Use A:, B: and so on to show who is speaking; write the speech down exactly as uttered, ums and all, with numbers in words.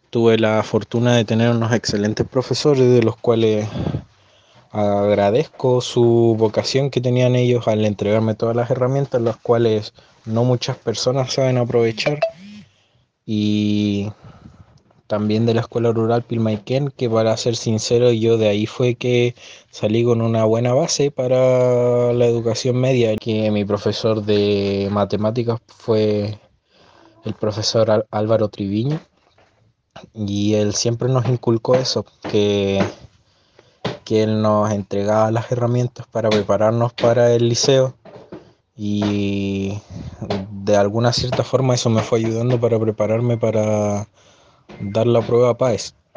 A: Tuve la fortuna de tener unos excelentes profesores de los cuales agradezco su vocación que tenían ellos al entregarme todas las herramientas, las cuales no muchas personas saben aprovechar. Y también de la escuela rural Pilmaiquén, que para ser sincero, yo de ahí fue que salí con una buena base para la educación media, que mi profesor de matemáticas fue el profesor Álvaro Triviño, y él siempre nos inculcó eso, que, que él nos entregaba las herramientas para prepararnos para el liceo, y de alguna cierta forma eso me fue ayudando para prepararme para dar la prueba PAES.